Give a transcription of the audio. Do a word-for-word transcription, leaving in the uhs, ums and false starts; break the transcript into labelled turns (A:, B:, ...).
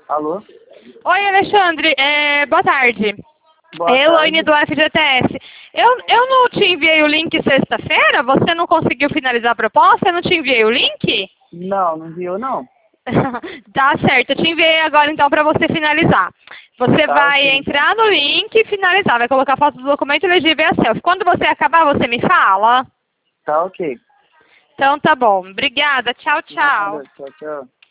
A: Alô?
B: Oi, Alexandre. É, boa tarde.
A: Boa
B: É Elaine
A: tarde.
B: do F G T S. Eu, eu não te enviei o link sexta-feira? Você não conseguiu finalizar a proposta? Eu não te enviei o link?
A: Não, não viu não.
B: Tá certo, eu te enviei agora então para você finalizar. Você
A: Tá,
B: vai
A: ok.
B: entrar no link e finalizar, vai colocar a foto do documento elegível e a selfie. Quando você acabar, você me fala?
A: Tá ok.
B: Então tá bom. Obrigada. Tchau, tchau.
A: Nada, tchau, tchau.